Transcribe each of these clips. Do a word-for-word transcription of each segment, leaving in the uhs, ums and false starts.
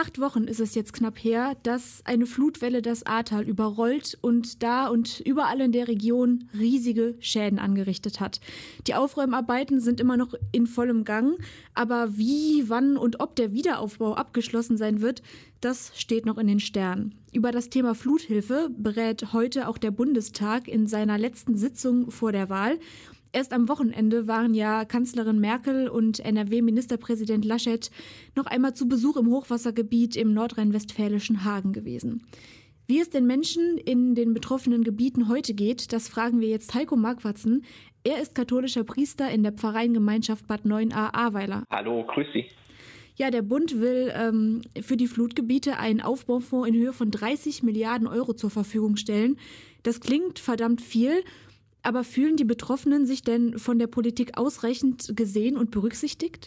acht Wochen ist es jetzt knapp her, dass eine Flutwelle das Ahrtal überrollt und da und überall in der Region riesige Schäden angerichtet hat. Die Aufräumarbeiten sind immer noch in vollem Gang, aber wie, wann und ob der Wiederaufbau abgeschlossen sein wird, das steht noch in den Sternen. Über das Thema Fluthilfe berät heute auch der Bundestag in seiner letzten Sitzung vor der Wahl. Erst am Wochenende waren ja Kanzlerin Merkel und N R W-Ministerpräsident Laschet noch einmal zu Besuch im Hochwassergebiet im nordrhein-westfälischen Hagen gewesen. Wie es den Menschen in den betroffenen Gebieten heute geht, das fragen wir jetzt Heiko Marquartzen. Er ist katholischer Priester in der Pfarreiengemeinschaft Bad Neuenahr-Ahrweiler. Hallo, grüß Sie. Ja, der Bund will ähm, für die Flutgebiete einen Aufbaufonds in Höhe von dreißig Milliarden Euro zur Verfügung stellen. Das klingt verdammt viel. Aber fühlen die Betroffenen sich denn von der Politik ausreichend gesehen und berücksichtigt?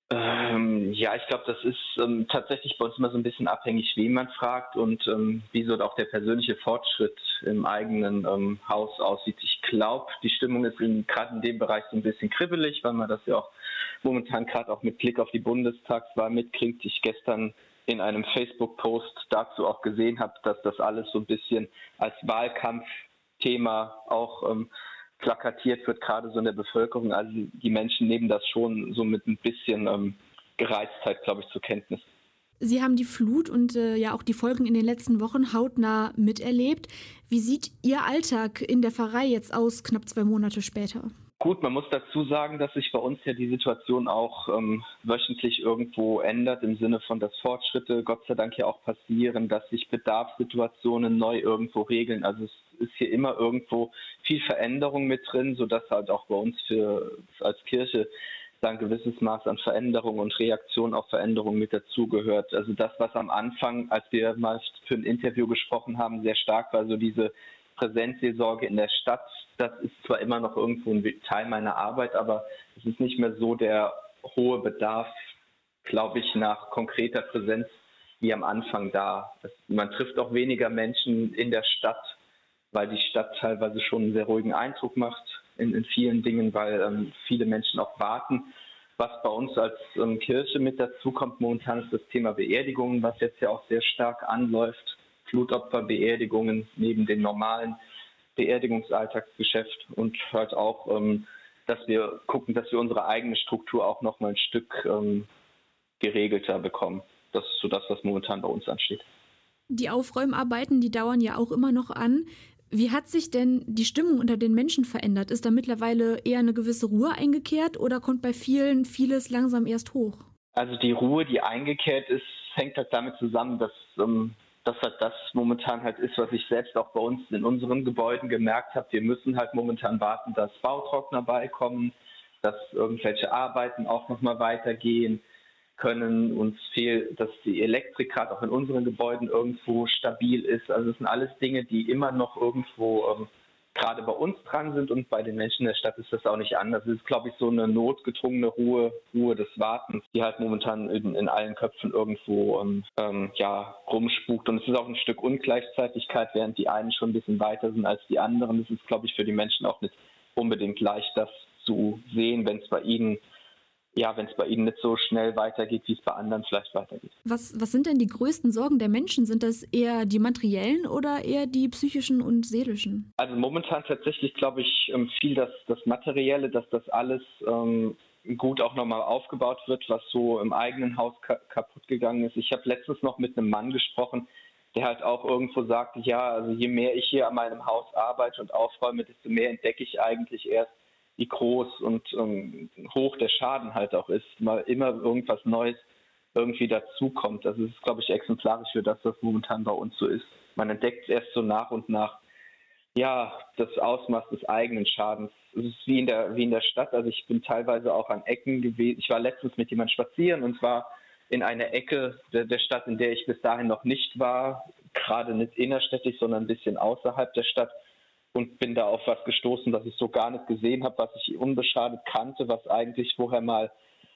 Ähm, ja, ich glaube, das ist ähm, tatsächlich bei uns immer so ein bisschen abhängig, wen man fragt und ähm, wie so auch der persönliche Fortschritt im eigenen ähm, Haus aussieht. Ich glaube, die Stimmung ist gerade in dem Bereich so ein bisschen kribbelig, weil man das ja auch momentan gerade auch mit Blick auf die Bundestagswahl mitkriegt. Ich gestern in einem Facebook-Post dazu auch gesehen habe, dass das alles so ein bisschen als Wahlkampf Thema auch ähm, plakatiert wird, gerade so in der Bevölkerung. Also die Menschen nehmen das schon so mit ein bisschen ähm, Gereiztheit, glaube ich, zur Kenntnis. Sie haben die Flut und äh, ja auch die Folgen in den letzten Wochen hautnah miterlebt. Wie sieht Ihr Alltag in der Pfarrei jetzt aus, knapp zwei Monate später? Gut, man muss dazu sagen, dass sich bei uns ja die Situation auch ähm, wöchentlich irgendwo ändert, im Sinne von, dass Fortschritte Gott sei Dank ja auch passieren, dass sich Bedarfssituationen neu irgendwo regeln. Also es ist hier immer irgendwo viel Veränderung mit drin, sodass halt auch bei uns für als Kirche da ein gewisses Maß an Veränderung und Reaktion auf Veränderung mit dazugehört. Also das, was am Anfang, als wir mal für ein Interview gesprochen haben, sehr stark war, so diese Präsenzseelsorge in der Stadt, das ist zwar immer noch irgendwo ein Teil meiner Arbeit, aber es ist nicht mehr so der hohe Bedarf, glaube ich, nach konkreter Präsenz wie am Anfang da. Es, man trifft auch weniger Menschen in der Stadt, weil die Stadt teilweise schon einen sehr ruhigen Eindruck macht in, in vielen Dingen, weil ähm, viele Menschen auch warten. Was bei uns als ähm, Kirche mit dazu kommt momentan ist das Thema Beerdigungen, was jetzt ja auch sehr stark anläuft. Flutopferbeerdigungen neben dem normalen Beerdigungsalltagsgeschäft und halt auch, ähm, dass wir gucken, dass wir unsere eigene Struktur auch noch mal ein Stück ähm, geregelter bekommen. Das ist so das, was momentan bei uns ansteht. Die Aufräumarbeiten, die dauern ja auch immer noch an. Wie hat sich denn die Stimmung unter den Menschen verändert? Ist da mittlerweile eher eine gewisse Ruhe eingekehrt oder kommt bei vielen vieles langsam erst hoch? Also die Ruhe, die eingekehrt ist, hängt halt damit zusammen, dass ähm, das halt das momentan halt ist, was ich selbst auch bei uns in unseren Gebäuden gemerkt habe. Wir müssen halt momentan warten, dass Bautrockner beikommen, dass irgendwelche Arbeiten auch nochmal weitergehen können. Uns fehlt, dass die Elektrik gerade auch in unseren Gebäuden irgendwo stabil ist. Also es sind alles Dinge, die immer noch irgendwo ähm, gerade bei uns dran sind und bei den Menschen in der Stadt ist das auch nicht anders. Es ist, glaube ich, so eine notgedrungene Ruhe, Ruhe des Wartens, die halt momentan in, in allen Köpfen irgendwo ähm, ja, rumspukt. Und es ist auch ein Stück Ungleichzeitigkeit, während die einen schon ein bisschen weiter sind als die anderen. Es ist, glaube ich, für die Menschen auch nicht unbedingt leicht, das zu sehen, wenn es bei ihnen Ja, wenn es bei Ihnen nicht so schnell weitergeht, wie es bei anderen vielleicht weitergeht. Was, was sind denn die größten Sorgen der Menschen? Sind das eher die materiellen oder eher die psychischen und seelischen? Also momentan tatsächlich, glaube ich, viel das, das Materielle, dass das alles ähm, gut auch nochmal aufgebaut wird, was so im eigenen Haus ka- kaputt gegangen ist. Ich habe letztens noch mit einem Mann gesprochen, der halt auch irgendwo sagte, ja, also je mehr ich hier an meinem Haus arbeite und aufräume, desto mehr entdecke ich eigentlich erst, wie groß und ähm, hoch der Schaden halt auch ist, mal immer irgendwas Neues irgendwie dazukommt. Also es ist, glaube ich, exemplarisch für das, was momentan bei uns so ist. Man entdeckt erst so nach und nach, ja, das Ausmaß des eigenen Schadens. Es ist wie in der, wie in der Stadt. Also ich bin teilweise auch an Ecken gewesen. Ich war letztens mit jemandem spazieren und zwar in einer Ecke der, der Stadt, in der ich bis dahin noch nicht war, gerade nicht innerstädtisch, sondern ein bisschen außerhalb der Stadt. Und bin da auf was gestoßen, was ich so gar nicht gesehen habe, was ich unbeschadet kannte, was eigentlich vorher mal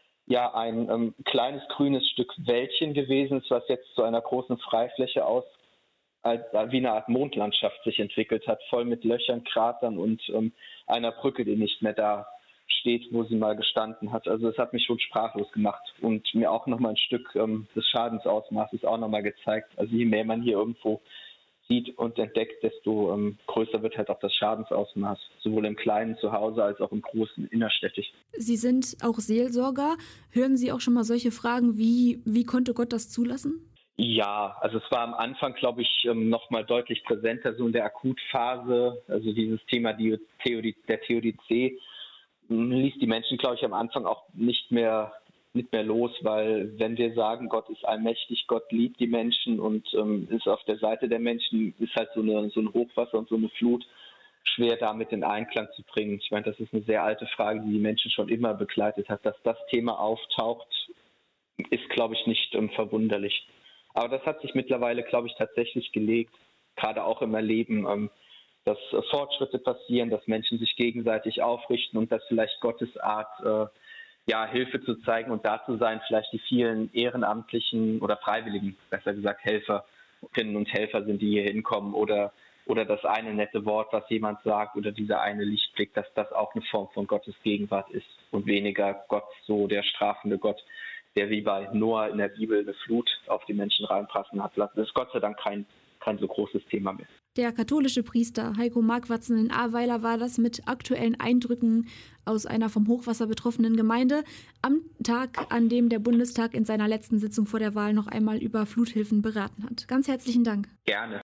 ja ein ähm, kleines grünes Stück Wäldchen gewesen ist, was jetzt zu einer großen Freifläche aus als, wie eine Art Mondlandschaft sich entwickelt hat, voll mit Löchern, Kratern und ähm, einer Brücke, die nicht mehr da steht, wo sie mal gestanden hat. Also es hat mich schon sprachlos gemacht und mir auch nochmal ein Stück ähm, des Schadensausmaßes auch nochmal gezeigt. Also je mehr man hier irgendwo sieht und entdeckt, desto ähm, größer wird halt auch das Schadensausmaß, sowohl im kleinen Zuhause als auch im großen innerstädtisch. Sie sind auch Seelsorger. Hören Sie auch schon mal solche Fragen wie, wie konnte Gott das zulassen? Ja, also es war am Anfang, glaube ich, noch mal deutlich präsenter, so in der Akutphase, also dieses Thema die Theodie, der Theodizee ließ die Menschen, glaube ich, am Anfang auch nicht mehr nicht mehr los, weil wenn wir sagen, Gott ist allmächtig, Gott liebt die Menschen und ähm, ist auf der Seite der Menschen, ist halt so, eine, so ein Hochwasser und so eine Flut schwer damit in Einklang zu bringen. Ich meine, das ist eine sehr alte Frage, die die Menschen schon immer begleitet hat. Dass das Thema auftaucht, ist, glaube ich, nicht ähm, verwunderlich. Aber das hat sich mittlerweile, glaube ich, tatsächlich gelegt, gerade auch im Erleben, ähm, dass äh, Fortschritte passieren, dass Menschen sich gegenseitig aufrichten und dass vielleicht Gottes Art, äh, ja, Hilfe zu zeigen und da zu sein, vielleicht die vielen ehrenamtlichen oder freiwilligen, besser gesagt, Helferinnen und Helfer sind, die hier hinkommen oder, oder das eine nette Wort, was jemand sagt oder dieser eine Lichtblick, dass das auch eine Form von Gottes Gegenwart ist und weniger Gott, so der strafende Gott, der wie bei Noah in der Bibel eine Flut auf die Menschen reinpassen hat lassen. Das ist Gott sei Dank kein, kein so großes Thema mehr. Der katholische Priester Heiko Markwatzen in Ahrweiler war das mit aktuellen Eindrücken aus einer vom Hochwasser betroffenen Gemeinde am Tag, an dem der Bundestag in seiner letzten Sitzung vor der Wahl noch einmal über Fluthilfen beraten hat. Ganz herzlichen Dank. Gerne.